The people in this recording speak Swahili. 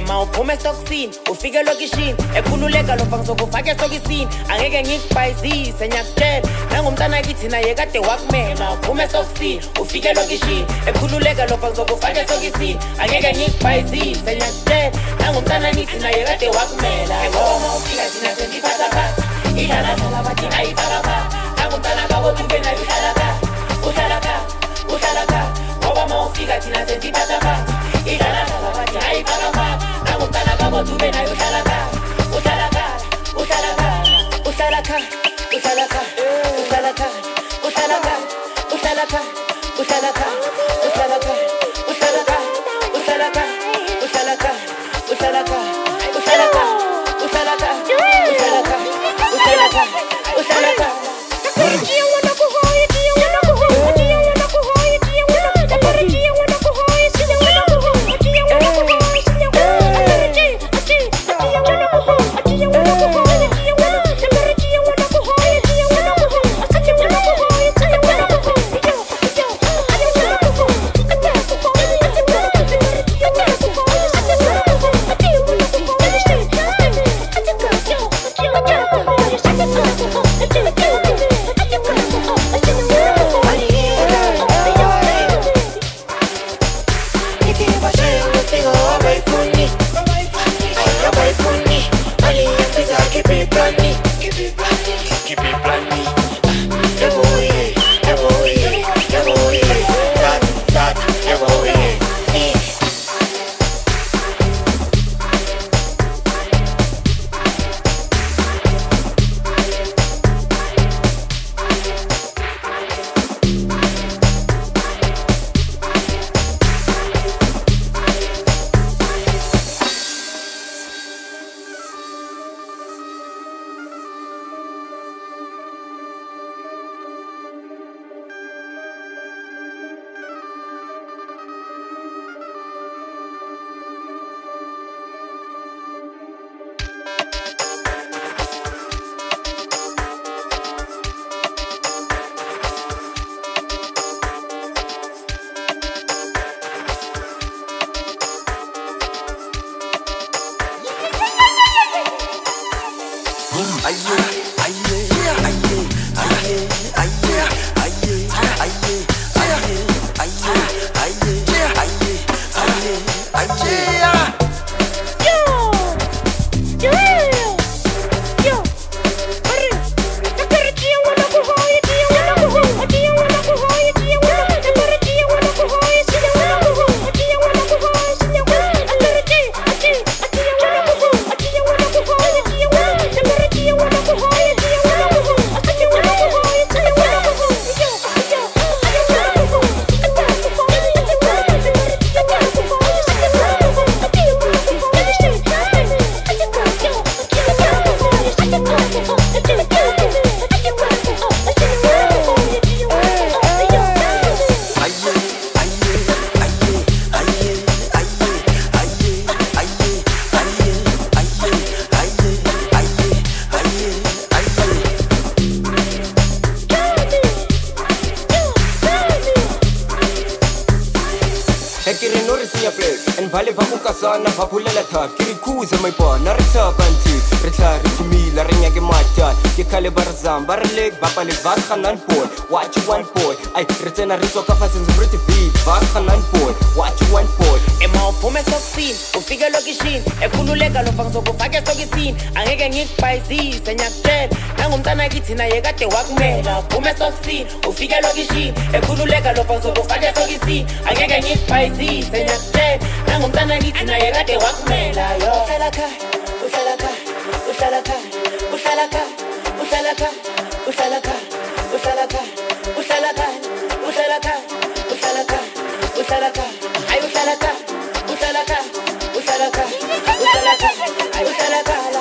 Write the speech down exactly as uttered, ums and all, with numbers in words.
ema uphume esokisini ufike lokishini ekhululeka lo mfana sokufaka esokisini angeke ngikubhayizise nyakutshela nangumntana kithi naye kade wakumela uphume esokisini ufike lokishini ekhululeka lo mfana sokufaka esokisini angeke ngikubhayizise nyakutshela nangumntana nithi naye kade wakumela ngoba ufika thina sendiphatha phansi idlala dlala bathi ayifaka phansi nangumntana babo tube nayo uhlala phansi uhlala phansi uhlala phansi ngoba mawufika thina sendiphatha phansi idlala dlala bathi ayifaka phansi nangumntana babo tube nayo uhlala phansi uhlala phansi uhlala phansi uhlala phansi uhlala phansi uhlala phansi uhlala phansi uhlala phansi uhlala phansi uhlala phansi uhlala phansi uhlala phansi uhlala phansi uhlala phansi uhlala phansi uhlala phansi uhlala phansi uhlala phansi uhlala phansi Bapale vas khanan boy watch one boy ay retena riso ka fasin zimriti beat vas khanan boy watch one boy ema uphume esokisini ufike lokishini ekhululeka lo mfana sokufaka esokisini angeke ngikubhayizise nyakutshela nangumntana kithi naye kade wakumela uphume esokisini ufike lokishini ekhululeka lo mfana sokufaka esokisini angeke ngikubhayizise nyakutshela nangumntana kithi naye kade wakumela yo uhlala khaya uhlala khaya uhlala khaya uhlala khaya uhlala khaya uhlala khaya uhlala khaya uhlala khaya uhlala khaya uhlala khaya uhlala khaya ay uhlala khaya uhlala khaya uhlala khaya uhlala khaya ay uhlala khaya